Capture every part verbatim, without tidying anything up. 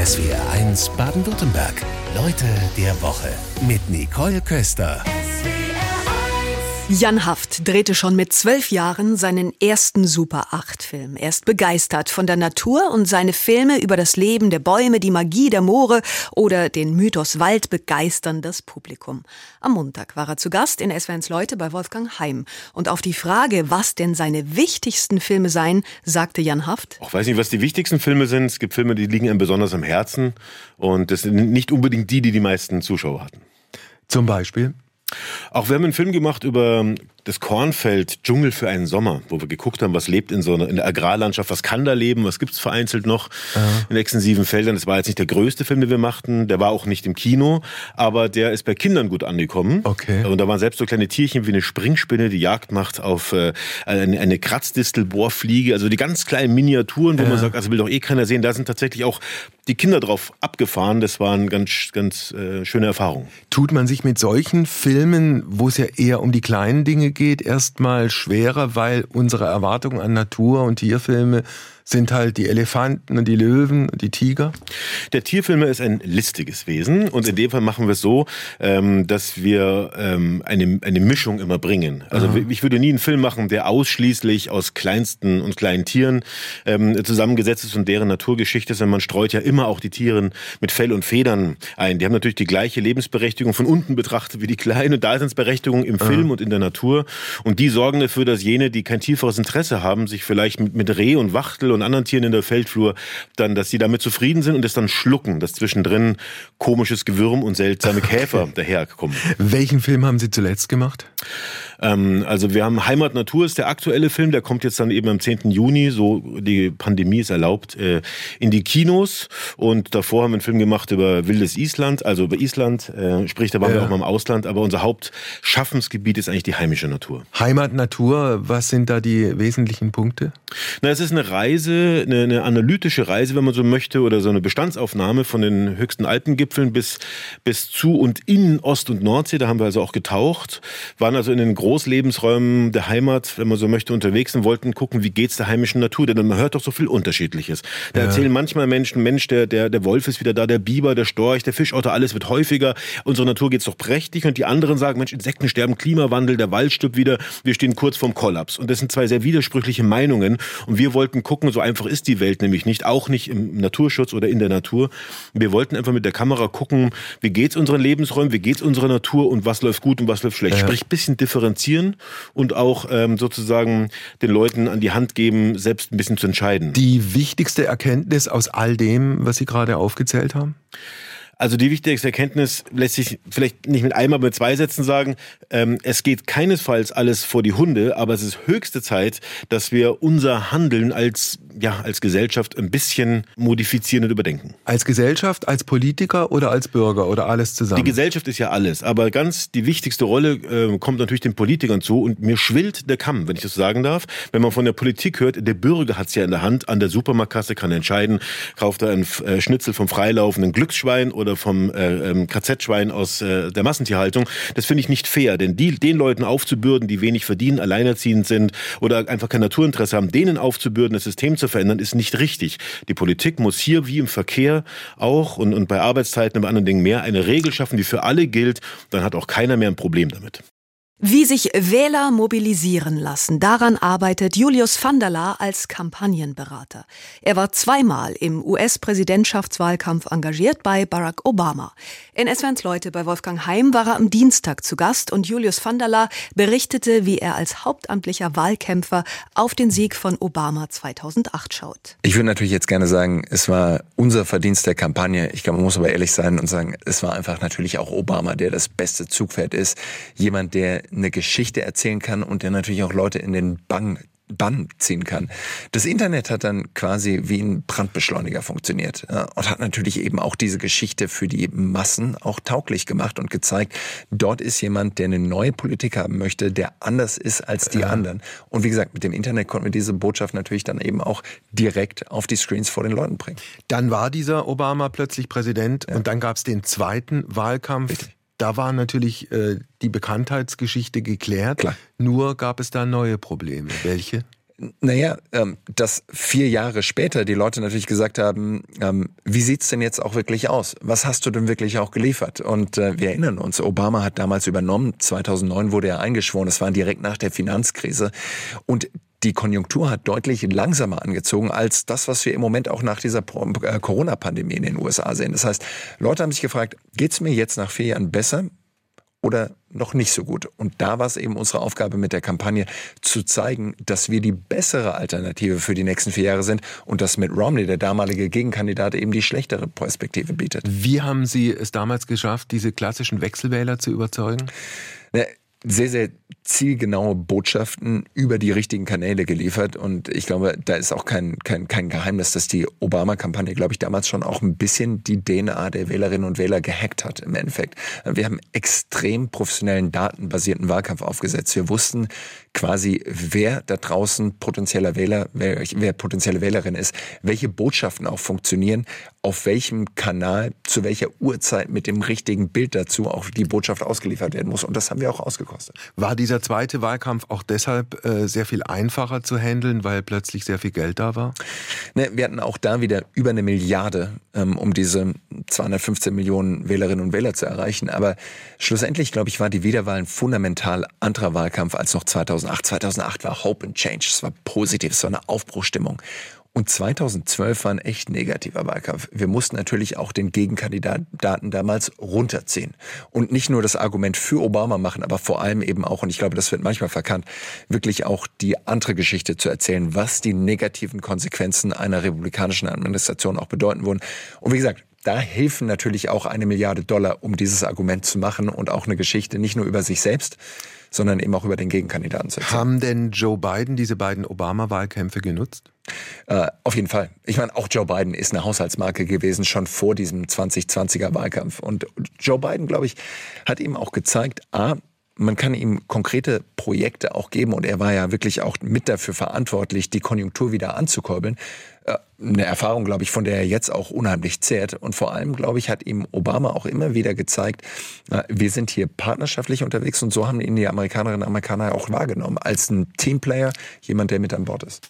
S W R eins Baden-Württemberg. Leute der Woche mit Nicole Köster. Jan Haft drehte schon mit zwölf Jahren seinen ersten Super acht Film. Er ist begeistert von der Natur und seine Filme über das Leben der Bäume, die Magie der Moore oder den Mythos Wald begeistern das Publikum. Am Montag war er zu Gast in S W R eins Leute bei Wolfgang Heim. Und auf die Frage, was denn seine wichtigsten Filme seien, sagte Jan Haft: Ich weiß nicht, was die wichtigsten Filme sind. Es gibt Filme, die liegen einem besonders am Herzen. Und das sind nicht unbedingt die, die die meisten Zuschauer hatten. Zum Beispiel? Auch wir haben einen Film gemacht über das Kornfeld Dschungel für einen Sommer, wo wir geguckt haben, was lebt in so einer in der Agrarlandschaft, was kann da leben, was gibt's vereinzelt noch ja. in extensiven Feldern. Das war jetzt nicht der größte Film, den wir machten, der war auch nicht im Kino, aber der ist bei Kindern gut angekommen. Okay. Und da waren selbst so kleine Tierchen wie eine Springspinne, die Jagd macht auf äh, eine, eine Kratzdistelbohrfliege, also die ganz kleinen Miniaturen, wo ja. man sagt, also will doch eh keiner sehen, da sind tatsächlich auch die Kinder drauf abgefahren. Das waren ganz, ganz äh, schöne Erfahrungen. Tut man sich mit solchen Filmen, wo es ja eher um die kleinen Dinge geht, erstmal schwerer, weil unsere Erwartungen an Natur- und Tierfilme sind halt die Elefanten und die Löwen und die Tiger? Der Tierfilmer ist ein listiges Wesen und in dem Fall machen wir es so, ähm, dass wir ähm, eine, eine Mischung immer bringen. Also Aha. ich würde nie einen Film machen, der ausschließlich aus kleinsten und kleinen Tieren ähm, zusammengesetzt ist und deren Naturgeschichte ist, sondern man streut ja immer auch die Tiere mit Fell und Federn ein. Die haben natürlich die gleiche Lebensberechtigung von unten betrachtet wie die Kleinen und da sind es Berechtigungen im Aha. Film und in der Natur und die sorgen dafür, dass jene, die kein tieferes Interesse haben, sich vielleicht mit, mit Reh und Wachtel und anderen Tieren in der Feldflur, dann, dass sie damit zufrieden sind und es dann schlucken, dass zwischendrin komisches Gewürm und seltsame Käfer okay. daherkommen. Welchen Film haben Sie zuletzt gemacht? Ähm, also wir haben Heimat Natur ist der aktuelle Film, der kommt jetzt dann eben am zehnten Juni, so die Pandemie ist erlaubt, äh, in die Kinos und davor haben wir einen Film gemacht über wildes Island, also über Island, äh, sprich da waren ja. wir auch mal im Ausland, aber unser Hauptschaffensgebiet ist eigentlich die heimische Natur. Heimat Natur, was sind da die wesentlichen Punkte? Na, es ist eine Reise, eine, eine analytische Reise, wenn man so möchte, oder so eine Bestandsaufnahme von den höchsten Alpengipfeln bis, bis zu und in Ost- und Nordsee, da haben wir also auch getaucht, waren also in den Großlebensräumen der Heimat, wenn man so möchte, unterwegs und wollten gucken, wie geht's der heimischen Natur, denn man hört doch so viel Unterschiedliches. Da ja. erzählen manchmal Menschen, Mensch, der, der, der Wolf ist wieder da, der Biber, der Storch, der Fischotter, alles wird häufiger, unsere Natur geht's doch prächtig und die anderen sagen, Mensch, Insekten sterben, Klimawandel, der Wald stirbt wieder, wir stehen kurz vorm Kollaps und das sind zwei sehr widersprüchliche Meinungen und wir wollten gucken, so einfach ist die Welt nämlich nicht, auch nicht im Naturschutz oder in der Natur. Wir wollten einfach mit der Kamera gucken, wie geht's unseren Lebensräumen, wie geht's unserer Natur und was läuft gut und was läuft schlecht. Ja. Sprich, ein bisschen differenzieren und auch ähm, sozusagen den Leuten an die Hand geben, selbst ein bisschen zu entscheiden. Die wichtigste Erkenntnis aus all dem, was Sie gerade aufgezählt haben? Also die wichtigste Erkenntnis lässt sich vielleicht nicht mit einem, aber mit zwei Sätzen sagen. Ähm, es geht keinesfalls alles vor die Hunde, aber es ist höchste Zeit, dass wir unser Handeln als, ja, als Gesellschaft ein bisschen modifizieren und überdenken. Als Gesellschaft, als Politiker oder als Bürger oder alles zusammen? Die Gesellschaft ist ja alles, aber ganz die wichtigste Rolle äh, kommt natürlich den Politikern zu und mir schwillt der Kamm, wenn ich das sagen darf. Wenn man von der Politik hört, der Bürger hat es ja in der Hand, an der Supermarktkasse kann er entscheiden, kauft er einen äh, Schnitzel vom freilaufenden Glücksschwein oder vom äh, K Z-Schwein aus äh, der Massentierhaltung. Das finde ich nicht fair, denn die, den Leuten aufzubürden, die wenig verdienen, alleinerziehend sind oder einfach kein Naturinteresse haben, denen aufzubürden, das System zu verändern, ist nicht richtig. Die Politik muss hier wie im Verkehr auch und, und bei Arbeitszeiten und bei anderen Dingen mehr eine Regel schaffen, die für alle gilt. Dann hat auch keiner mehr ein Problem damit. Wie sich Wähler mobilisieren lassen, daran arbeitet Julius van der Laar als Kampagnenberater. Er war zweimal im U S-Präsidentschaftswahlkampf engagiert bei Barack Obama. In S W R eins Leute bei Wolfgang Heim war er am Dienstag zu Gast und Julius van der Laar berichtete, wie er als hauptamtlicher Wahlkämpfer auf den Sieg von Obama zweitausendacht schaut. Ich würde natürlich jetzt gerne sagen, es war unser Verdienst der Kampagne. Ich glaube, man muss aber ehrlich sein und sagen, es war einfach natürlich auch Obama, der das beste Zugpferd ist. Jemand, der eine Geschichte erzählen kann und der natürlich auch Leute in den Bann Bann ziehen kann. Das Internet hat dann quasi wie ein Brandbeschleuniger funktioniert und hat natürlich eben auch diese Geschichte für die Massen auch tauglich gemacht und gezeigt, dort ist jemand, der eine neue Politik haben möchte, der anders ist als die ja. anderen. Und wie gesagt, mit dem Internet konnten wir diese Botschaft natürlich dann eben auch direkt auf die Screens vor den Leuten bringen. Dann war dieser Obama plötzlich Präsident ja. und dann gab es den zweiten Wahlkampf. Richtig. Da war natürlich äh, die Bekanntheitsgeschichte geklärt. Klar. Nur gab es da neue Probleme. Welche? Naja, ähm, dass vier Jahre später die Leute natürlich gesagt haben, ähm, wie sieht's denn jetzt auch wirklich aus? Was hast du denn wirklich auch geliefert? Und äh, wir erinnern uns, Obama hat damals übernommen, zweitausendneun wurde er eingeschworen, das war direkt nach der Finanzkrise. Und die Konjunktur hat deutlich langsamer angezogen als das, was wir im Moment auch nach dieser Corona-Pandemie in den U S A sehen. Das heißt, Leute haben sich gefragt, geht's mir jetzt nach vier Jahren besser oder noch nicht so gut? Und da war es eben unsere Aufgabe mit der Kampagne, zu zeigen, dass wir die bessere Alternative für die nächsten vier Jahre sind und dass Mitt Romney, der damalige Gegenkandidat, eben die schlechtere Perspektive bietet. Wie haben Sie es damals geschafft, diese klassischen Wechselwähler zu überzeugen? Ne, sehr, sehr zielgenaue Botschaften über die richtigen Kanäle geliefert. Und ich glaube, da ist auch kein, kein, kein Geheimnis, dass die Obama-Kampagne, glaube ich, damals schon auch ein bisschen die D N A der Wählerinnen und Wähler gehackt hat im Endeffekt. Wir haben extrem professionellen, datenbasierten Wahlkampf aufgesetzt. Wir wussten quasi, wer da draußen potenzieller Wähler, wer, wer potenzielle Wählerin ist, welche Botschaften auch funktionieren, auf welchem Kanal, zu welcher Uhrzeit mit dem richtigen Bild dazu auch die Botschaft ausgeliefert werden muss. Und das haben wir auch ausgekostet. War dieser zweite Wahlkampf auch deshalb äh, sehr viel einfacher zu handeln, weil plötzlich sehr viel Geld da war? Ne, wir hatten auch da wieder über eine Milliarde, ähm, um diese zweihundertfünfzehn Millionen Wählerinnen und Wähler zu erreichen. Aber schlussendlich, glaube ich, war die Wiederwahl ein fundamental anderer Wahlkampf als noch zweitausendacht. zweitausendacht war Hope and Change, es war positiv, es war eine Aufbruchstimmung. Und zweitausendzwölf war ein echt negativer Wahlkampf. Wir mussten natürlich auch den Gegenkandidaten damals runterziehen. Und nicht nur das Argument für Obama machen, aber vor allem eben auch, und ich glaube, das wird manchmal verkannt, wirklich auch die andere Geschichte zu erzählen, was die negativen Konsequenzen einer republikanischen Administration auch bedeuten würden. Und wie gesagt, da helfen natürlich auch eine Milliarde Dollar, um dieses Argument zu machen und auch eine Geschichte nicht nur über sich selbst, sondern eben auch über den Gegenkandidaten zu erzählen. Haben denn Joe Biden diese beiden Obama-Wahlkämpfe genutzt? Äh, auf jeden Fall. Ich meine, auch Joe Biden ist eine Haushaltsmarke gewesen, schon vor diesem zwanzig zwanziger Wahlkampf. Und Joe Biden, glaube ich, hat ihm auch gezeigt, a, man kann ihm konkrete Projekte auch geben und er war ja wirklich auch mit dafür verantwortlich, die Konjunktur wieder anzukurbeln. Eine Erfahrung, glaube ich, von der er jetzt auch unheimlich zehrt. Und vor allem, glaube ich, hat ihm Obama auch immer wieder gezeigt, wir sind hier partnerschaftlich unterwegs und so haben ihn die Amerikanerinnen und Amerikaner auch wahrgenommen. Als ein Teamplayer, jemand, der mit an Bord ist.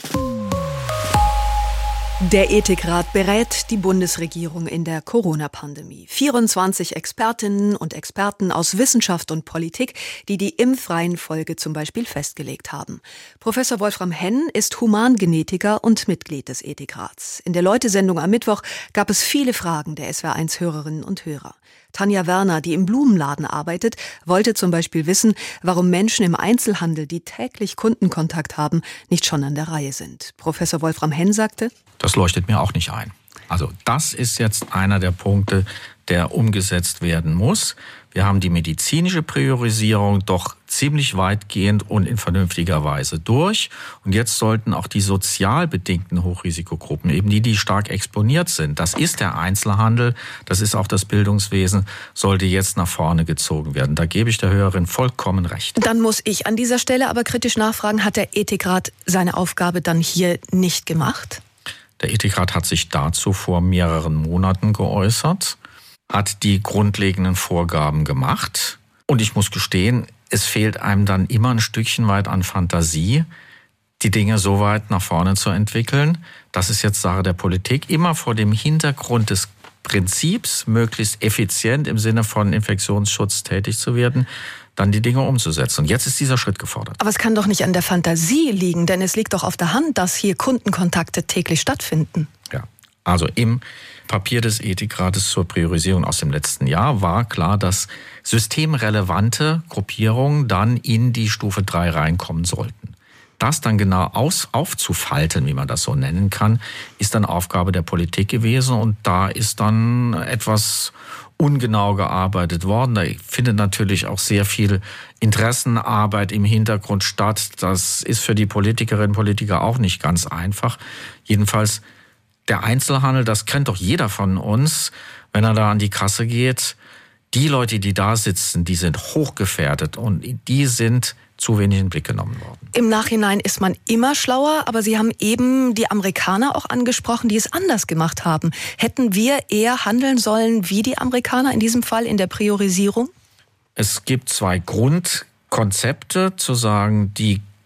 Der Ethikrat berät die Bundesregierung in der Corona-Pandemie. vierundzwanzig Expertinnen und Experten aus Wissenschaft und Politik, die die Impfreihenfolge zum Beispiel festgelegt haben. Professor Wolfram Henn ist Humangenetiker und Mitglied des Ethikrats. In der Leute-Sendung am Mittwoch gab es viele Fragen der S W R eins Hörerinnen und Hörer. Tanja Werner, die im Blumenladen arbeitet, wollte zum Beispiel wissen, warum Menschen im Einzelhandel, die täglich Kundenkontakt haben, nicht schon an der Reihe sind. Professor Wolfram Henn sagte: Das leuchtet mir auch nicht ein. Also das ist jetzt einer der Punkte, der umgesetzt werden muss. Wir haben die medizinische Priorisierung doch ziemlich weitgehend und in vernünftiger Weise durch. Und jetzt sollten auch die sozial bedingten Hochrisikogruppen, eben die, die stark exponiert sind, das ist der Einzelhandel, das ist auch das Bildungswesen, sollte jetzt nach vorne gezogen werden. Da gebe ich der Hörerin vollkommen recht. Dann muss ich an dieser Stelle aber kritisch nachfragen, hat der Ethikrat seine Aufgabe dann hier nicht gemacht? Der Ethikrat hat sich dazu vor mehreren Monaten geäußert, hat die grundlegenden Vorgaben gemacht. Und ich muss gestehen, es fehlt einem dann immer ein Stückchen weit an Fantasie, die Dinge so weit nach vorne zu entwickeln. Das ist jetzt Sache der Politik, immer vor dem Hintergrund des Prinzips, möglichst effizient im Sinne von Infektionsschutz tätig zu werden, dann die Dinge umzusetzen. Und jetzt ist dieser Schritt gefordert. Aber es kann doch nicht an der Fantasie liegen, denn es liegt doch auf der Hand, dass hier Kundenkontakte täglich stattfinden. Ja, also im Papier des Ethikrates zur Priorisierung aus dem letzten Jahr war klar, dass systemrelevante Gruppierungen dann in die Stufe drei reinkommen sollten. Das dann genau aus, aufzufalten, wie man das so nennen kann, ist dann Aufgabe der Politik gewesen. Und da ist dann etwas ungenau gearbeitet worden. Da findet natürlich auch sehr viel Interessenarbeit im Hintergrund statt. Das ist für die Politikerinnen und Politiker auch nicht ganz einfach. Jedenfalls der Einzelhandel, das kennt doch jeder von uns, wenn er da an die Kasse geht. Die Leute, die da sitzen, die sind hochgefährdet und die sind zu wenig in den Blick genommen worden. Im Nachhinein ist man immer schlauer, aber Sie haben eben die Amerikaner auch angesprochen, die es anders gemacht haben. Hätten wir eher handeln sollen wie die Amerikaner in diesem Fall in der Priorisierung? Es gibt zwei Grundkonzepte, zu sagen, die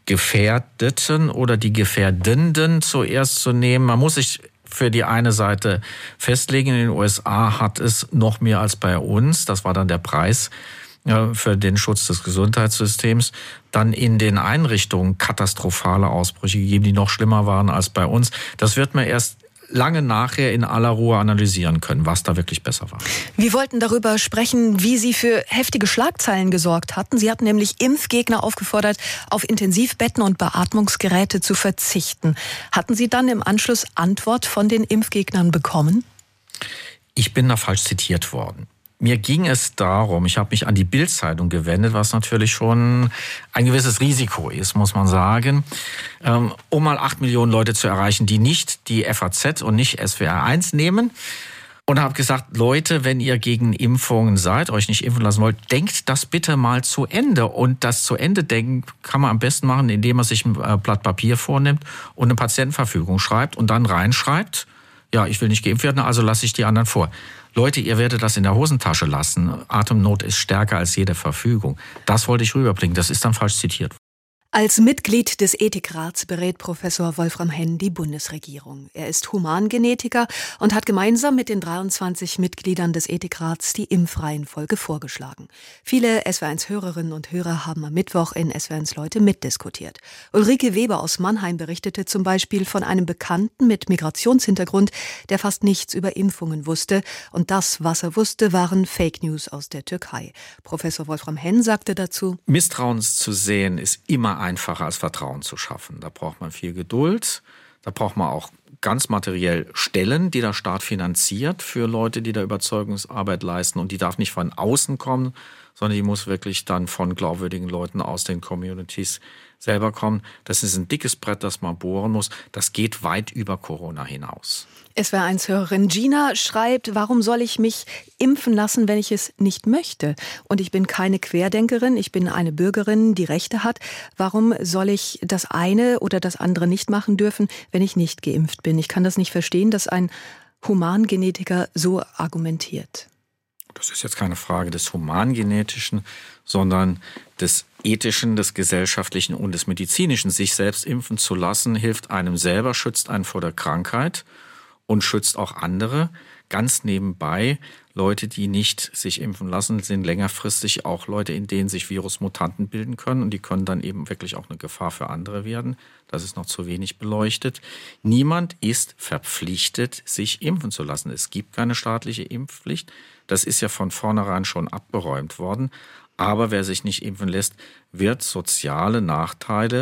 Gefährdeten oder die Gefährdenden zuerst zu nehmen. Man muss sich für die eine Seite festlegen. In den U S A hat es noch mehr als bei uns. Das war dann der Preis für den Schutz des Gesundheitssystems. Dann in den Einrichtungen katastrophale Ausbrüche gegeben, die noch schlimmer waren als bei uns. Das wird man erst lange nachher in aller Ruhe analysieren können, was da wirklich besser war. Wir wollten darüber sprechen, wie Sie für heftige Schlagzeilen gesorgt hatten. Sie hatten nämlich Impfgegner aufgefordert, auf Intensivbetten und Beatmungsgeräte zu verzichten. Hatten Sie dann im Anschluss Antwort von den Impfgegnern bekommen? Ich bin da falsch zitiert worden. Mir ging es darum, ich habe mich an die Bild-Zeitung gewendet, was natürlich schon ein gewisses Risiko ist, muss man sagen, um mal acht Millionen Leute zu erreichen, die nicht die F A Z und nicht S W R eins nehmen. Und habe gesagt, Leute, wenn ihr gegen Impfungen seid, euch nicht impfen lassen wollt, denkt das bitte mal zu Ende. Und das zu Ende denken kann man am besten machen, indem man sich ein Blatt Papier vornimmt und eine Patientenverfügung schreibt und dann reinschreibt, ja, ich will nicht geimpft werden, also lasse ich die anderen vor. Leute, ihr werdet das in der Hosentasche lassen. Atemnot ist stärker als jede Verfügung. Das wollte ich rüberbringen. Das ist dann falsch zitiert. Als Mitglied des Ethikrats berät Professor Wolfram Henn die Bundesregierung. Er ist Humangenetiker und hat gemeinsam mit den dreiundzwanzig Mitgliedern des Ethikrats die Impfreihenfolge vorgeschlagen. Viele S W R eins Hörerinnen und Hörer haben am Mittwoch in S W R eins Leute mitdiskutiert. Ulrike Weber aus Mannheim berichtete zum Beispiel von einem Bekannten mit Migrationshintergrund, der fast nichts über Impfungen wusste. Und das, was er wusste, waren Fake News aus der Türkei. Professor Wolfram Henn sagte dazu: Misstrauen zu sehen ist immer einfacher als Vertrauen zu schaffen. Da braucht man viel Geduld. Da braucht man auch ganz materiell Stellen, die der Staat finanziert für Leute, die da Überzeugungsarbeit leisten. Und die darf nicht von außen kommen, sondern die muss wirklich dann von glaubwürdigen Leuten aus den Communities selber kommen. Das ist ein dickes Brett, das man bohren muss. Das geht weit über Corona hinaus. S W R eins Hörerin Gina schreibt, warum soll ich mich impfen lassen, wenn ich es nicht möchte? Und ich bin keine Querdenkerin, ich bin eine Bürgerin, die Rechte hat. Warum soll ich das eine oder das andere nicht machen dürfen, wenn ich nicht geimpft bin? Ich kann das nicht verstehen, dass ein Humangenetiker so argumentiert. Das ist jetzt keine Frage des Humangenetischen, sondern des Ethischen, des Gesellschaftlichen und des Medizinischen. Sich selbst impfen zu lassen, hilft einem selber, schützt einen vor der Krankheit und schützt auch andere. Ganz nebenbei, Leute, die nicht sich impfen lassen, sind längerfristig auch Leute, in denen sich Virusmutanten bilden können. Und die können dann eben wirklich auch eine Gefahr für andere werden. Das ist noch zu wenig beleuchtet. Niemand ist verpflichtet, sich impfen zu lassen. Es gibt keine staatliche Impfpflicht. Das ist ja von vornherein schon abgeräumt worden. Aber wer sich nicht impfen lässt, wird soziale Nachteile,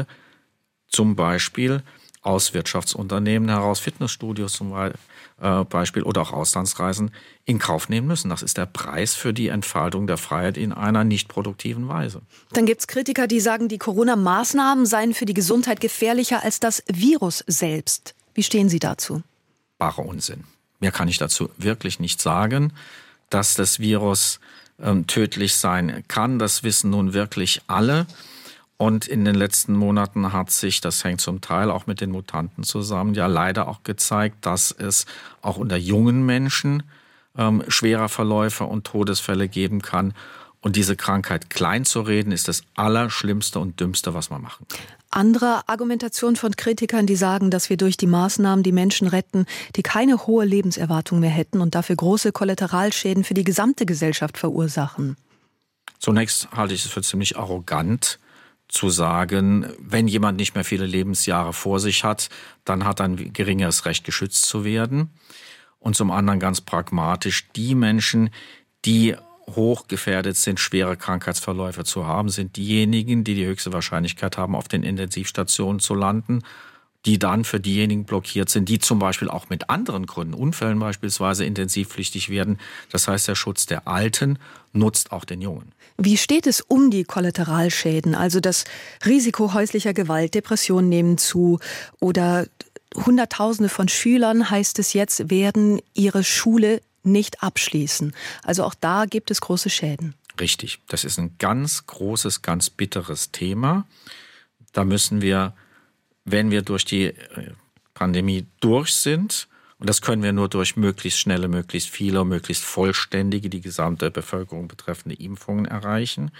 zum Beispiel aus Wirtschaftsunternehmen heraus, Fitnessstudios zum Beispiel oder auch Auslandsreisen in Kauf nehmen müssen. Das ist der Preis für die Entfaltung der Freiheit in einer nicht produktiven Weise. Dann gibt es Kritiker, die sagen, die Corona-Maßnahmen seien für die Gesundheit gefährlicher als das Virus selbst. Wie stehen Sie dazu? Barer Unsinn. Mehr kann ich dazu wirklich nicht sagen. Dass das Virus ähm, tödlich sein kann, das wissen nun wirklich alle. Und in den letzten Monaten hat sich, das hängt zum Teil auch mit den Mutanten zusammen, ja leider auch gezeigt, dass es auch unter jungen Menschen ähm, schwerer Verläufe und Todesfälle geben kann. Und diese Krankheit klein zu reden, ist das Allerschlimmste und Dümmste, was man machen kann. Andere Argumentation von Kritikern, die sagen, dass wir durch die Maßnahmen die Menschen retten, die keine hohe Lebenserwartung mehr hätten und dafür große Kollateralschäden für die gesamte Gesellschaft verursachen. Zunächst halte ich es für ziemlich arrogant, zu sagen, wenn jemand nicht mehr viele Lebensjahre vor sich hat, dann hat er ein geringeres Recht, geschützt zu werden. Und zum anderen ganz pragmatisch, die Menschen, die hochgefährdet sind, schwere Krankheitsverläufe zu haben, sind diejenigen, die die höchste Wahrscheinlichkeit haben, auf den Intensivstationen zu landen, die dann für diejenigen blockiert sind, die zum Beispiel auch mit anderen Gründen, Unfällen beispielsweise, intensivpflichtig werden. Das heißt, der Schutz der Alten nutzt auch den Jungen. Wie steht es um die Kollateralschäden? Also das Risiko häuslicher Gewalt, Depressionen nehmen zu oder Hunderttausende von Schülern, heißt es jetzt, werden ihre Schule nicht abschließen. Also auch da gibt es große Schäden. Richtig, das ist ein ganz großes, ganz bitteres Thema. Da müssen wir, wenn wir durch die Pandemie durch sind, und das können wir nur durch möglichst schnelle, möglichst viele, möglichst vollständige, die gesamte Bevölkerung betreffende Impfungen erreichen,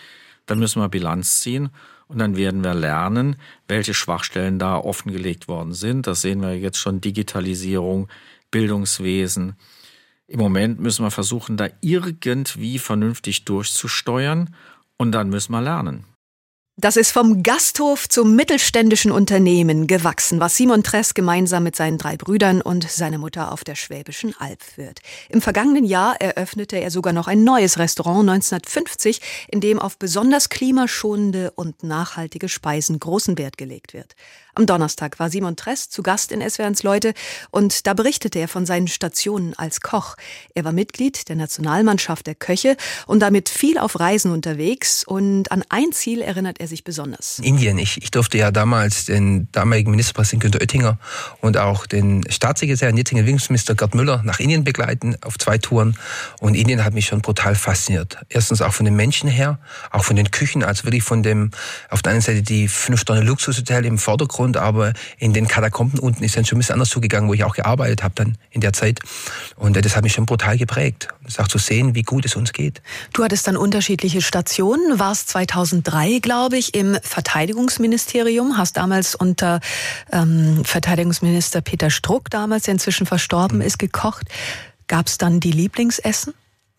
Dann müssen wir Bilanz ziehen und dann werden wir lernen, welche Schwachstellen da offengelegt worden sind. Das sehen wir jetzt schon, Digitalisierung, Bildungswesen. Im Moment müssen wir versuchen, da irgendwie vernünftig durchzusteuern und dann müssen wir lernen. Das ist vom Gasthof zum mittelständischen Unternehmen gewachsen, was Simon Tress gemeinsam mit seinen drei Brüdern und seiner Mutter auf der Schwäbischen Alb führt. Im vergangenen Jahr eröffnete er sogar noch ein neues Restaurant neunzehnhundertfünfzig, in dem auf besonders klimaschonende und nachhaltige Speisen großen Wert gelegt wird. Am Donnerstag war Simon Tress zu Gast in S W R eins Leute und da berichtete er von seinen Stationen als Koch. Er war Mitglied der Nationalmannschaft der Köche und damit viel auf Reisen unterwegs und an ein Ziel erinnert er sich besonders. Indien. Ich, ich durfte ja damals den damaligen Ministerpräsidenten Günther Oettinger und auch den Staatssekretär und jetzigen Entwicklungsminister Gerd Müller nach Indien begleiten auf zwei Touren. Und Indien hat mich schon brutal fasziniert. Erstens auch von den Menschen her, auch von den Küchen, also wirklich von dem, auf der einen Seite die Fünf-Sterne-Luxushotel im Vordergrund, aber in den Katakomben unten ist dann schon ein bisschen anders zugegangen, wo ich auch gearbeitet habe dann in der Zeit. Und das hat mich schon brutal geprägt. Das ist auch zu sehen, wie gut es uns geht. Du hattest dann unterschiedliche Stationen, warst zweitausenddrei, glaube ich, im Verteidigungsministerium, hast damals unter ähm, Verteidigungsminister Peter Struck, damals, der inzwischen verstorben ist, gekocht. Gab es dann die Lieblingsessen?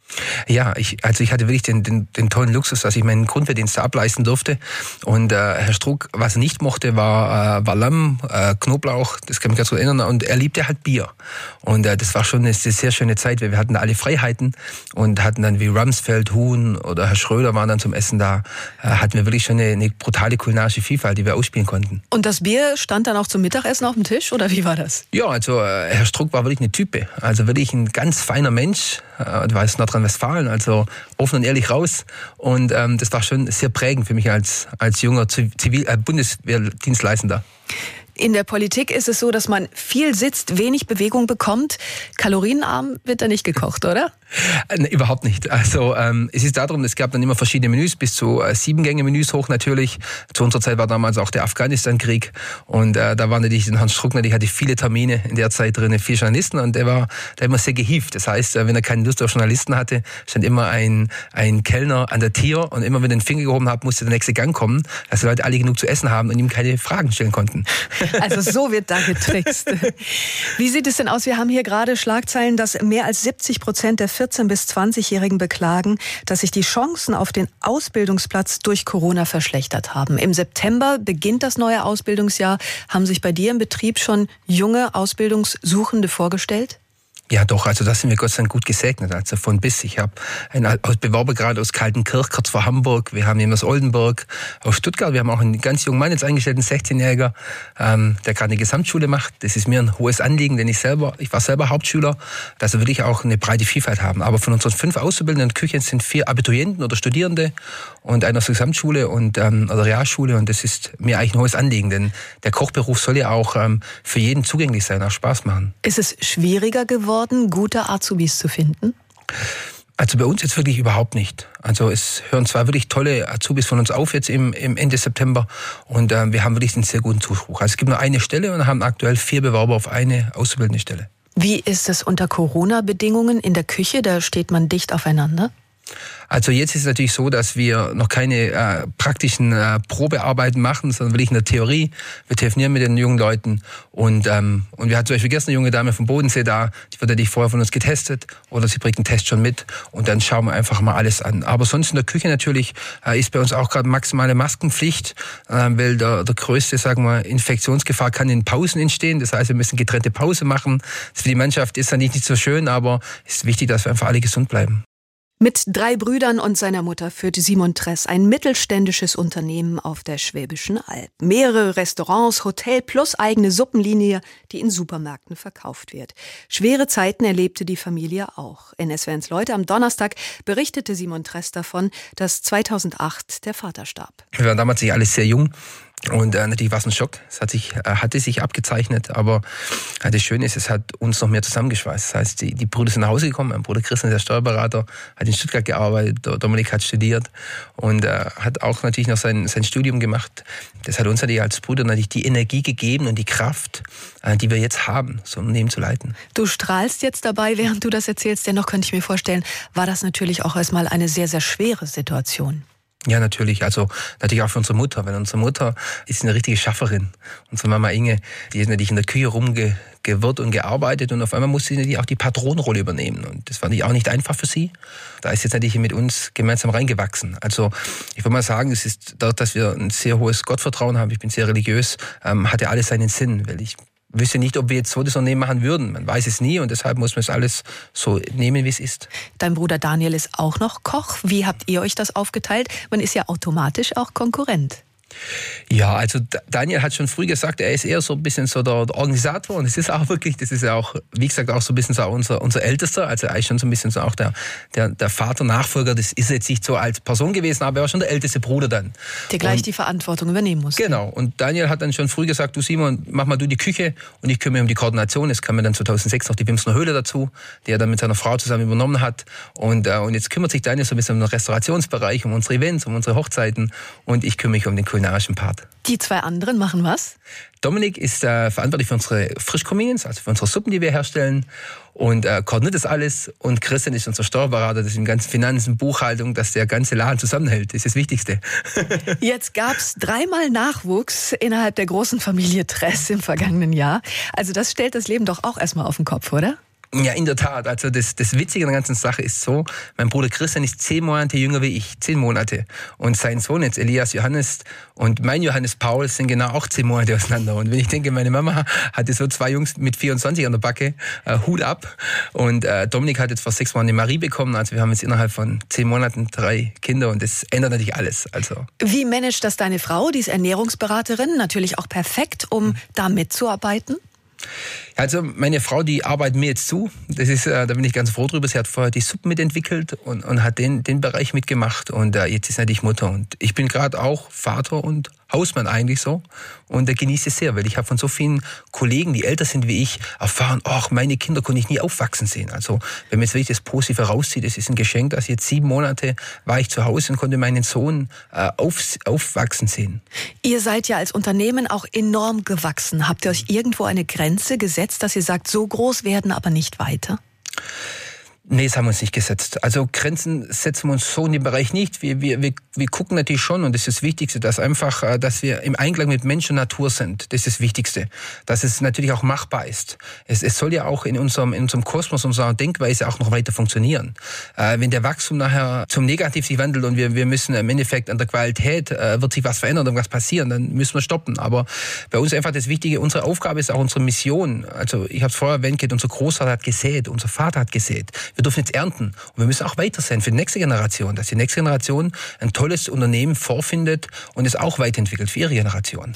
Ja, ich, also ich hatte wirklich den, den, den tollen Luxus, dass ich meinen Grundverdienst da ableisten durfte. Und äh, Herr Struck, was er nicht mochte, war, äh, war Lamm, äh, Knoblauch, das kann mich ganz gut erinnern. Und er liebte halt Bier. Und äh, das war schon eine sehr schöne Zeit, weil wir hatten da alle Freiheiten und hatten dann wie Ramsfeld, Huhn oder Herr Schröder waren dann zum Essen da. Äh, hatten wir wirklich schon eine, eine brutale kulinarische Vielfalt, die wir ausspielen konnten. Und das Bier stand dann auch zum Mittagessen auf dem Tisch, oder wie war das? Ja, also äh, Herr Struck war wirklich eine Type. Also wirklich ein ganz feiner Mensch. Äh, war aus Nordrhein-Westfalen, also offen und ehrlich raus. Und ähm, das war schon sehr prägend für mich als, als junger Zivil- äh, Bundeswehrdienstleistender. In der Politik ist es so, dass man viel sitzt, wenig Bewegung bekommt. Kalorienarm wird da nicht gekocht, oder? Äh, ne, überhaupt nicht. Also ähm, es ist darum, es gab dann immer verschiedene Menüs, bis zu äh, sieben Gänge Menüs hoch natürlich. Zu unserer Zeit war damals auch der Afghanistan-Krieg und äh, da war natürlich den Hans Struck, der hatte viele Termine in der Zeit drin, viele Journalisten und der war da immer sehr gehievt. Das heißt, äh, wenn er keine Lust auf Journalisten hatte, stand immer ein, ein Kellner an der Tür und immer wenn er den Finger gehoben hat, musste der nächste Gang kommen, dass die Leute alle genug zu essen haben und ihm keine Fragen stellen konnten. Also so wird da getrickst. Wie sieht es denn aus? Wir haben hier gerade Schlagzeilen, dass mehr als siebzig Prozent der vierzehn- bis zwanzigjährigen beklagen, dass sich die Chancen auf den Ausbildungsplatz durch Corona verschlechtert haben. Im September beginnt das neue Ausbildungsjahr. Haben sich bei dir im Betrieb schon junge Ausbildungssuchende vorgestellt? Ja doch, also da sind wir Gott sei Dank gut gesegnet, also von bis. Ich habe einen Bewerber gerade aus Kaltenkirch, kurz vor Hamburg, wir haben jemanden aus Oldenburg, aus Stuttgart, wir haben auch einen ganz jungen Mann jetzt eingestellt, einen sechzehnjähriger, ähm, der gerade eine Gesamtschule macht. Das ist mir ein hohes Anliegen, denn ich selber, ich war selber Hauptschüler, dass wir wirklich auch eine breite Vielfalt haben. Aber von unseren fünf Auszubildenden in der Küche sind vier Abiturienten oder Studierende und einer aus der Gesamtschule und ähm, oder Realschule und das ist mir eigentlich ein hohes Anliegen, denn der Kochberuf soll ja auch ähm, für jeden zugänglich sein, auch Spaß machen. Ist es schwieriger geworden, gute Azubis zu finden? Also bei uns jetzt wirklich überhaupt nicht. Also es hören zwei wirklich tolle Azubis von uns auf jetzt im, im Ende September und äh, wir haben wirklich einen sehr guten Zuspruch. Also es gibt nur eine Stelle und haben aktuell vier Bewerber auf eine auszubildende Stelle. Wie ist es unter Corona-Bedingungen in der Küche? Da steht man dicht aufeinander. Also jetzt ist es natürlich so, dass wir noch keine äh, praktischen äh, Probearbeiten machen, sondern wirklich in der Theorie. Wir telefonieren mit den jungen Leuten und ähm, und wir hatten zum Beispiel gestern eine junge Dame vom Bodensee da, die wird ja nicht vorher von uns getestet oder sie bringt einen Test schon mit und dann schauen wir einfach mal alles an. Aber sonst in der Küche natürlich äh, ist bei uns auch gerade maximale Maskenpflicht, äh, weil der, der größte, sagen wir, Infektionsgefahr kann in Pausen entstehen. Das heißt, wir müssen getrennte Pause machen. Das für die Mannschaft ist dann nicht, nicht so schön, aber es ist wichtig, dass wir einfach alle gesund bleiben. Mit drei Brüdern und seiner Mutter führte Simon Tress ein mittelständisches Unternehmen auf der Schwäbischen Alb. Mehrere Restaurants, Hotel plus eigene Suppenlinie, die in Supermärkten verkauft wird. Schwere Zeiten erlebte die Familie auch. In S W R eins Leute am Donnerstag berichtete Simon Tress davon, dass zweitausendacht der Vater starb. Wir waren damals alle sehr jung. Und äh, natürlich war es ein Schock. Es hat sich, äh, hatte sich abgezeichnet, aber äh, das Schöne ist, es hat uns noch mehr zusammengeschweißt. Das heißt, die, die Brüder sind nach Hause gekommen. Mein Bruder Christian, der Steuerberater, hat in Stuttgart gearbeitet. Dominik hat studiert und äh, hat auch natürlich noch sein, sein Studium gemacht. Das hat uns natürlich als Brüder natürlich die Energie gegeben und die Kraft, äh, die wir jetzt haben, so ein Unternehmen zu leiten. Du strahlst jetzt dabei, während du das erzählst. Dennoch könnte ich mir vorstellen, war das natürlich auch erstmal eine sehr, sehr schwere Situation. Ja, natürlich. Also natürlich auch für unsere Mutter. Weil unsere Mutter ist eine richtige Schafferin. Unsere Mama Inge, die ist natürlich in der Küche rumgewirrt und gearbeitet und auf einmal musste sie natürlich auch die Patronenrolle übernehmen. Und das fand ich auch nicht einfach für sie. Da ist jetzt natürlich mit uns gemeinsam reingewachsen. Also ich würde mal sagen, es ist dort, dass wir ein sehr hohes Gottvertrauen haben. Ich bin sehr religiös, ähm, hatte alles seinen Sinn, weil ich wüsste nicht, ob wir jetzt so das Unternehmen machen würden. Man weiß es nie und deshalb muss man es alles so nehmen, wie es ist. Dein Bruder Daniel ist auch noch Koch. Wie habt ihr euch das aufgeteilt? Man ist ja automatisch auch Konkurrent. Ja, also Daniel hat schon früh gesagt, er ist eher so ein bisschen so der, der Organisator und es ist auch wirklich, das ist ja auch, wie gesagt, auch so ein bisschen so unser, unser Ältester, also er ist schon so ein bisschen so auch der, der, der Vater, Nachfolger, das ist jetzt nicht so als Person gewesen, aber er war schon der älteste Bruder dann. Der gleich und, die Verantwortung übernehmen muss. Genau, und Daniel hat dann schon früh gesagt, du Simon, mach mal du die Küche und ich kümmere mich um die Koordination. Es kam dann zweitausendsechs noch die Wimsner Höhle dazu, die er dann mit seiner Frau zusammen übernommen hat und, äh, und jetzt kümmert sich Daniel so ein bisschen um den Restaurationsbereich, um unsere Events, um unsere Hochzeiten und ich kümmere mich um den kulinarischen Part. Die zwei anderen machen was? Dominik ist äh, verantwortlich für unsere Frischconvenience, also für unsere Suppen, die wir herstellen und äh, koordiniert das alles. Und Christian ist unser Steuerberater, das ist in ganzen Finanzen, Buchhaltung, dass der ganze Laden zusammenhält. Das ist das Wichtigste. Jetzt gab's dreimal Nachwuchs innerhalb der großen Familie Tress im vergangenen Jahr. Also das stellt das Leben doch auch erstmal auf den Kopf, oder? Ja, in der Tat. Also das, das Witzige an der ganzen Sache ist so, mein Bruder Christian ist zehn Monate jünger wie ich, zehn Monate. Und sein Sohn jetzt, Elias Johannes und mein Johannes Paul sind genau auch zehn Monate auseinander. Und wenn ich denke, meine Mama hatte so zwei Jungs mit vierundzwanzig an der Backe, äh, Hut ab. Und äh, Dominik hat jetzt vor sechs Monaten eine Marie bekommen. Also wir haben jetzt innerhalb von zehn Monaten drei Kinder und das ändert natürlich alles. Also wie managt das deine Frau? Die ist Ernährungsberaterin, natürlich auch perfekt, um da mitzuarbeiten. Also meine Frau, die arbeitet mir jetzt zu. Das ist, äh, da bin ich ganz froh drüber. Sie hat vorher die Suppen mitentwickelt und, und hat den, den Bereich mitgemacht. Und äh, jetzt ist natürlich Mutter. Und ich bin gerade auch Vater und Hausmann eigentlich so. Und äh, genieße es sehr, weil ich habe von so vielen Kollegen, die älter sind wie ich, erfahren, ach, meine Kinder konnte ich nie aufwachsen sehen. Also wenn man jetzt wirklich das Positive rauszieht, das ist ein Geschenk, dass jetzt sieben Monate war ich zu Hause und konnte meinen Sohn äh, auf, aufwachsen sehen. Ihr seid ja als Unternehmen auch enorm gewachsen. Habt ihr euch irgendwo eine Grenze gesetzt, dass ihr sagt, so groß werden, aber nicht weiter? Nee, das haben wir uns nicht gesetzt. Also Grenzen setzen wir uns so in dem Bereich nicht. Wir, wir, wir, wir gucken natürlich schon, und das ist das Wichtigste, dass einfach, dass wir im Einklang mit Mensch und Natur sind. Das ist das Wichtigste. Dass es natürlich auch machbar ist. Es, es soll ja auch in unserem, in unserem Kosmos, unserer Denkweise auch noch weiter funktionieren. Äh, wenn der Wachstum nachher zum Negativ sich wandelt und wir, wir müssen im Endeffekt an der Qualität, äh, wird sich was verändern und was passieren, dann müssen wir stoppen. Aber bei uns einfach das Wichtige, unsere Aufgabe ist auch unsere Mission. Also ich habe es vorher erwähnt, unser Großvater hat gesät, unser Vater hat gesät. Wir dürfen jetzt ernten. Und wir müssen auch weiter sein für die nächste Generation, dass die nächste Generation ein tolles Unternehmen vorfindet und es auch weiterentwickelt für ihre Generation.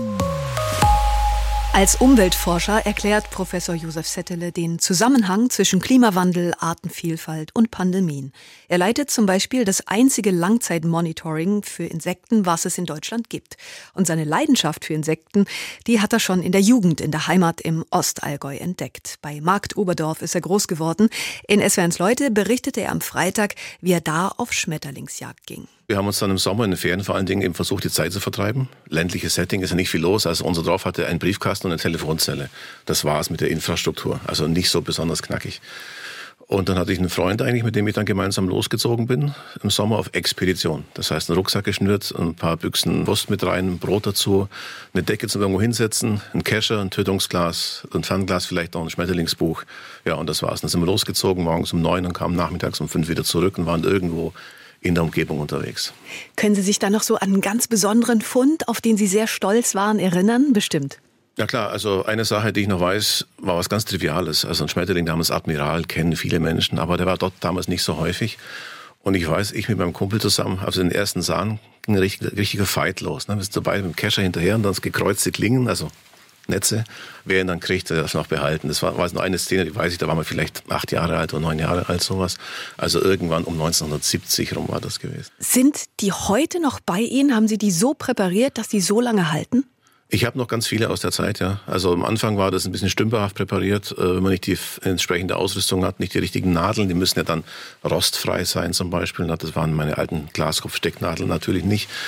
Als Umweltforscher erklärt Professor Josef Settele den Zusammenhang zwischen Klimawandel, Artenvielfalt und Pandemien. Er leitet zum Beispiel das einzige Langzeitmonitoring für Insekten, was es in Deutschland gibt. Und seine Leidenschaft für Insekten, die hat er schon in der Jugend in der Heimat im Ostallgäu entdeckt. Bei Markt Oberdorf ist er groß geworden. In S W R eins Leute berichtete er am Freitag, wie er da auf Schmetterlingsjagd ging. Wir haben uns dann im Sommer in den Ferien vor allen Dingen eben versucht, die Zeit zu vertreiben. Ländliches Setting, ist ja nicht viel los. Also unser Dorf hatte einen Briefkasten und eine Telefonzelle. Das war es mit der Infrastruktur. Also nicht so besonders knackig. Und dann hatte ich einen Freund eigentlich, mit dem ich dann gemeinsam losgezogen bin, im Sommer auf Expedition. Das heißt, einen Rucksack geschnürt, ein paar Büchsen Wurst mit rein, ein Brot dazu, eine Decke zum irgendwo hinsetzen, ein Kescher, ein Tötungsglas, ein Fernglas, vielleicht noch ein Schmetterlingsbuch. Ja, und das war's. Dann sind wir losgezogen, morgens um neun und kamen nachmittags um fünf wieder zurück und waren irgendwo in der Umgebung unterwegs. Können Sie sich da noch so an einen ganz besonderen Fund, auf den Sie sehr stolz waren, erinnern? Bestimmt. Ja klar, also eine Sache, die ich noch weiß, war was ganz Triviales. Also ein Schmetterling namens Admiral kennen viele Menschen, aber der war dort damals nicht so häufig. Und ich weiß, ich mit meinem Kumpel zusammen, also den ersten sahen, ging ein richtiger, richtiger Fight los. Wir sind dabei mit dem Kescher hinterher und dann das gekreuzte Klingen, also Netze, wer ihn dann kriegt, der darf noch behalten. Das war, war nur eine Szene, die weiß ich, da waren wir vielleicht acht Jahre alt oder neun Jahre alt, sowas. Also irgendwann um neunzehnhundertsiebzig rum war das gewesen. Sind die heute noch bei Ihnen? Haben Sie die so präpariert, dass die so lange halten? Ich habe noch ganz viele aus der Zeit, ja. Also am Anfang war das ein bisschen stümperhaft präpariert, wenn man nicht die entsprechende Ausrüstung hat, nicht die richtigen Nadeln, die müssen ja dann rostfrei sein zum Beispiel. Das waren meine alten Glaskopfstecknadeln natürlich nicht.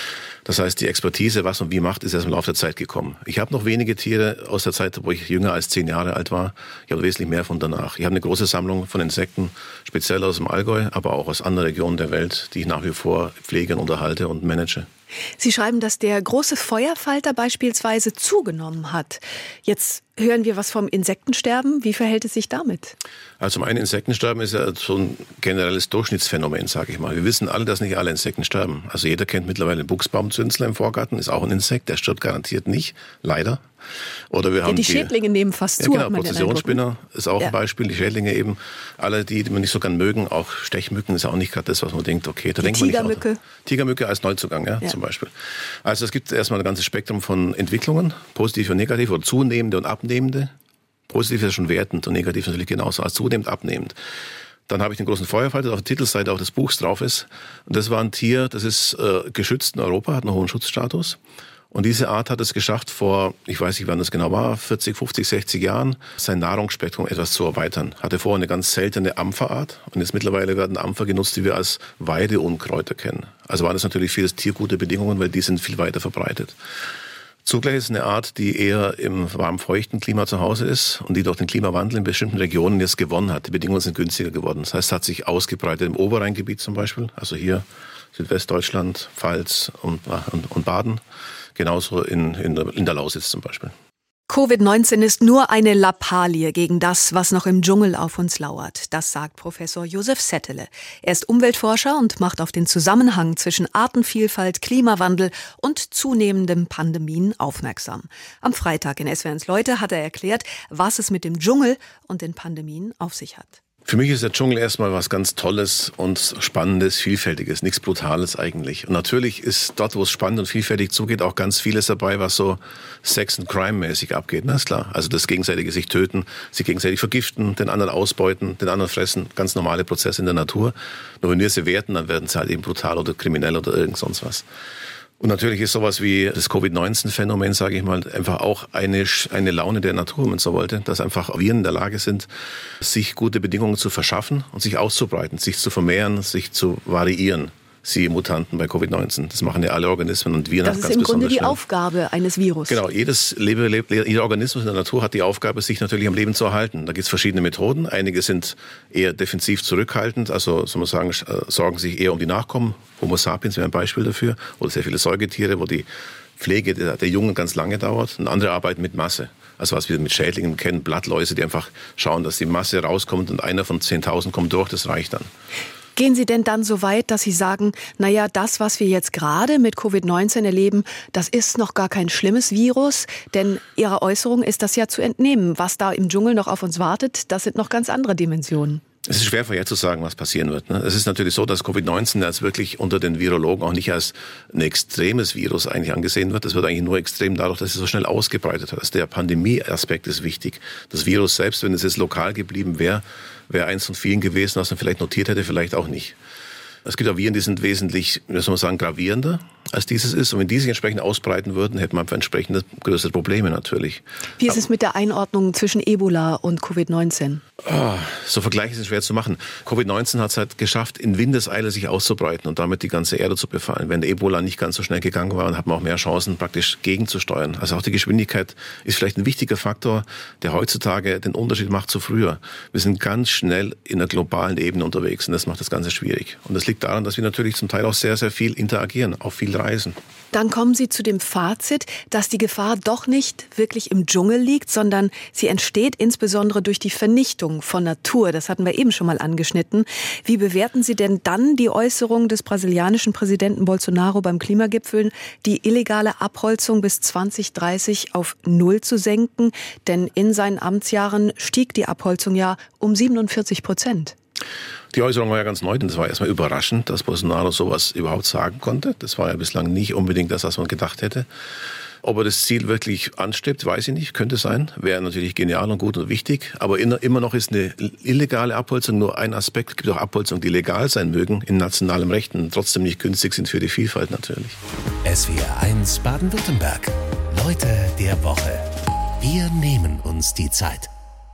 Das heißt, die Expertise, was und wie macht, ist erst im Laufe der Zeit gekommen. Ich habe noch wenige Tiere aus der Zeit, wo ich jünger als zehn Jahre alt war. Ich habe wesentlich mehr von danach. Ich habe eine große Sammlung von Insekten, speziell aus dem Allgäu, aber auch aus anderen Regionen der Welt, die ich nach wie vor pflege und unterhalte und manage. Sie schreiben, dass der große Feuerfalter beispielsweise zugenommen hat. Jetzt hören wir was vom Insektensterben. Wie verhält es sich damit? Also zum einen, Insektensterben ist ja so ein generelles Durchschnittsphänomen, sage ich mal. Wir wissen alle, dass nicht alle Insekten sterben. Also jeder kennt mittlerweile den Buchsbaumzünsler im Vorgarten, ist auch ein Insekt, der stirbt garantiert nicht, leider. Oder wir haben ja, die, die Schädlinge nehmen fast ja, zu. Genau, Prozessionsspinner ist auch ja. ein Beispiel. Die Schädlinge eben, alle die, die man nicht so gern mögen, auch Stechmücken ist auch nicht gerade das, was man denkt, okay, da die denkt man nicht Tigermücke. auch. Tigermücke als Neuzugang, ja, ja, zum Beispiel. Also es gibt erstmal ein ganzes Spektrum von Entwicklungen, positiv und negativ, oder zunehmende und abnehmende. Positiv ist ja schon wertend und negativ natürlich genauso, als zunehmend abnehmend. Dann habe ich den großen Feuerfalter, auf der Titelseite auch des Buchs drauf ist. Und das war ein Tier, das ist äh, geschützt in Europa, hat einen hohen Schutzstatus. Und diese Art hat es geschafft, vor, ich weiß nicht, wann das genau war, vierzig, fünfzig, sechzig Jahren, sein Nahrungsspektrum etwas zu erweitern. Hatte vorher eine ganz seltene Ampferart und jetzt mittlerweile werden Ampfer genutzt, die wir als Weideunkräuter kennen. Also waren das natürlich für das Tier gute Bedingungen, weil die sind viel weiter verbreitet. Zugleich ist es eine Art, die eher im warm-feuchten Klima zu Hause ist und die durch den Klimawandel in bestimmten Regionen jetzt gewonnen hat. Die Bedingungen sind günstiger geworden. Das heißt, es hat sich ausgebreitet im Oberrheingebiet zum Beispiel, also hier Südwestdeutschland, Pfalz und, und, und Baden. Genauso in, in, der, in der Lausitz zum Beispiel. Covid neunzehn ist nur eine Lappalie gegen das, was noch im Dschungel auf uns lauert. Das sagt Professor Josef Settele. Er ist Umweltforscher und macht auf den Zusammenhang zwischen Artenvielfalt, Klimawandel und zunehmendem Pandemien aufmerksam. Am Freitag in S W R eins Leute hat er erklärt, was es mit dem Dschungel und den Pandemien auf sich hat. Für mich ist der Dschungel erstmal was ganz Tolles und Spannendes, Vielfältiges, nichts Brutales eigentlich. Und natürlich ist dort, wo es spannend und vielfältig zugeht, auch ganz vieles dabei, was so Sex- und Crime-mäßig abgeht. Na, ist klar. Also das gegenseitige sich töten, sich gegenseitig vergiften, den anderen ausbeuten, den anderen fressen. Ganz normale Prozesse in der Natur. Nur wenn wir sie werten, dann werden sie halt eben brutal oder kriminell oder irgend sonst was. Und natürlich ist sowas wie das Covid neunzehn Phänomen, sage ich mal, einfach auch eine, eine Laune der Natur, wenn man so wollte, dass einfach Viren in der Lage sind, sich gute Bedingungen zu verschaffen und sich auszubreiten, sich zu vermehren, sich zu variieren. Sie Mutanten bei Covid neunzehn. Das machen ja alle Organismen und Viren ganz besonders. Das ist im Grunde die schnell. Aufgabe eines Virus. Genau, jedes Lebe, jeder Organismus in der Natur hat die Aufgabe, sich natürlich am Leben zu erhalten. Da gibt es verschiedene Methoden. Einige sind eher defensiv zurückhaltend, also soll man sagen, sorgen sich eher um die Nachkommen. Homo sapiens wäre ein Beispiel dafür. Oder sehr viele Säugetiere, wo die Pflege der, der Jungen ganz lange dauert. Und andere arbeiten mit Masse. Also was wir mit Schädlingen kennen, Blattläuse, die einfach schauen, dass die Masse rauskommt und einer von zehntausend kommt durch, das reicht dann. Gehen Sie denn dann so weit, dass Sie sagen, naja, das, was wir jetzt gerade mit Covid neunzehn erleben, das ist noch gar kein schlimmes Virus? Denn Ihrer Äußerung ist das ja zu entnehmen. Was da im Dschungel noch auf uns wartet, das sind noch ganz andere Dimensionen. Es ist schwer vorherzusagen, was passieren wird. Es ist natürlich so, dass Covid neunzehn als wirklich unter den Virologen auch nicht als ein extremes Virus eigentlich angesehen wird. Es wird eigentlich nur extrem dadurch, dass es so schnell ausgebreitet hat. Also der Pandemie-Aspekt ist wichtig. Das Virus selbst, wenn es jetzt lokal geblieben wäre, wäre eins von vielen gewesen, was man vielleicht notiert hätte, vielleicht auch nicht. Es gibt auch Viren, die sind wesentlich, wie soll man sagen, gravierender als dieses ist. Und wenn die sich entsprechend ausbreiten würden, hätte man einfach entsprechende größere Probleme natürlich. Wie ist es mit der Einordnung zwischen Ebola und Covid neunzehn? Oh, so Vergleiche sind schwer zu machen. Covid neunzehn hat es halt geschafft, in Windeseile sich auszubreiten und damit die ganze Erde zu befallen. Wenn der Ebola nicht ganz so schnell gegangen war, dann hat man auch mehr Chancen, praktisch gegenzusteuern. Also auch die Geschwindigkeit ist vielleicht ein wichtiger Faktor, der heutzutage den Unterschied macht zu früher. Wir sind ganz schnell in der globalen Ebene unterwegs und das macht das Ganze schwierig. Und das liegt daran, dass wir natürlich zum Teil auch sehr, sehr viel interagieren, auch viel reisen. Dann kommen Sie zu dem Fazit, dass die Gefahr doch nicht wirklich im Dschungel liegt, sondern sie entsteht insbesondere durch die Vernichtung von Natur. Das hatten wir eben schon mal angeschnitten. Wie bewerten Sie denn dann die Äußerung des brasilianischen Präsidenten Bolsonaro beim Klimagipfel, die illegale Abholzung bis zwanzig dreißig auf Null zu senken? Denn in seinen Amtsjahren stieg die Abholzung ja um siebenundvierzig Prozent. Die Äußerung war ja ganz neu, denn es war erstmal überraschend, dass Bolsonaro sowas überhaupt sagen konnte. Das war ja bislang nicht unbedingt das, was man gedacht hätte. Ob er das Ziel wirklich anstrebt, weiß ich nicht. Könnte sein. Wäre natürlich genial und gut und wichtig. Aber immer noch ist eine illegale Abholzung nur ein Aspekt. Es gibt auch Abholzungen, die legal sein mögen, in nationalem Recht und trotzdem nicht günstig sind für die Vielfalt natürlich. S W R eins Baden-Württemberg. Leute der Woche. Wir nehmen uns die Zeit.